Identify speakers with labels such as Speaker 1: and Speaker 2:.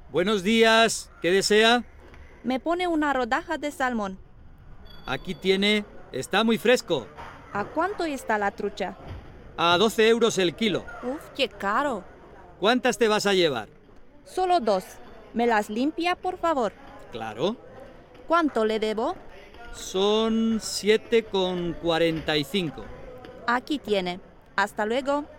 Speaker 1: Buenos días, ¿qué desea?
Speaker 2: Me pone una rodaja de salmón.
Speaker 1: Aquí tiene, está muy fresco.
Speaker 2: ¿A cuánto está la trucha?
Speaker 1: A 12 euros el kilo.
Speaker 2: Uf, qué caro.
Speaker 1: ¿Cuántas te vas a llevar?
Speaker 2: Solo 2. ¿Me las limpia, por favor?
Speaker 1: Claro.
Speaker 2: ¿Cuánto le debo?
Speaker 1: Son 7,45.
Speaker 2: Aquí tiene. Hasta luego.